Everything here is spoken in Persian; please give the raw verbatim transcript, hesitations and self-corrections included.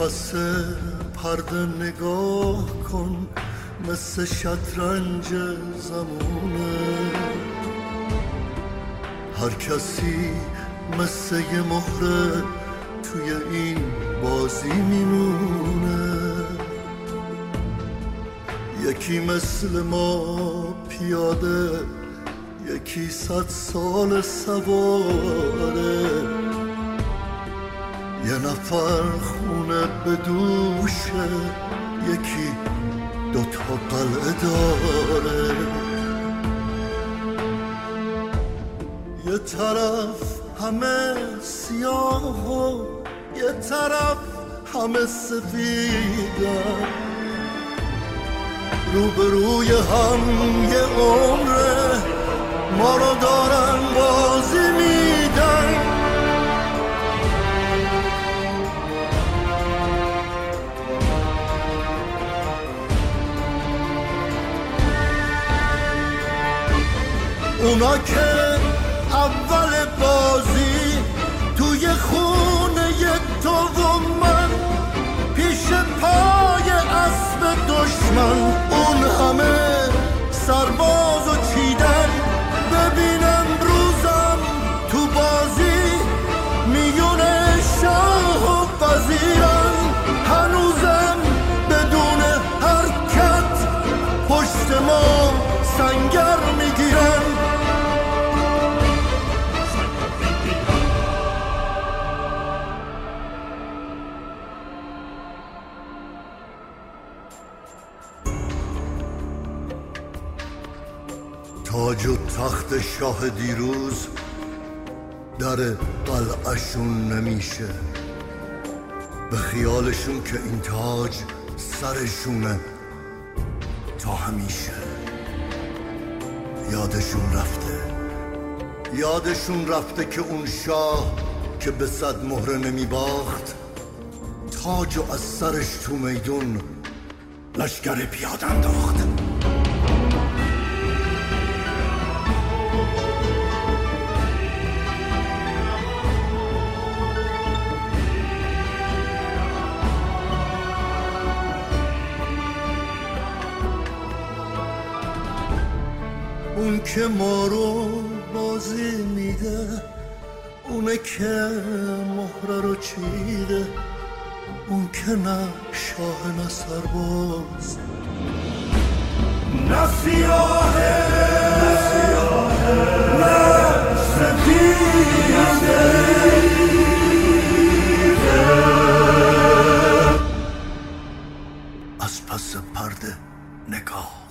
پس پرده نگاه کن، مثل شطرنج زمونه. هر کسی مثل یه مهره توی این بازی میمونه. یکی مثل ما پیاده، یکی صد سال سواره. یه نفر خونه به دوشه، یکی دوتا قلعه داره. یه طرف همه سیاه و یه طرف همه سفیدن، روبروی هم یه عمره ما رو دارن بازی میدن. اونا که اول بازی توی خونه تو و من، پیش پای اسب دشمن اون همه سرباز و چیدن. ببینم روزم تو بازی میونه شاه و وزیرن، هنوزم بدون حرکت پشت ما سنگر میگیرن. تاج و تخت شاه دیروز در قلعه‌شون نمیشه، به خیالشون که این تاج سرشونه تا همیشه. یادشون رفته یادشون رفته که اون شاه که به صد مهره نمی باخت، تاج و از سرش تو میدون لشگر پیاده انداخت. اون که ما رو بازی میده، اونه که مهره رو چیده. اون که نه شاه نه سرباز، نه سیاهه نه سفیده. از پس پرده نگاه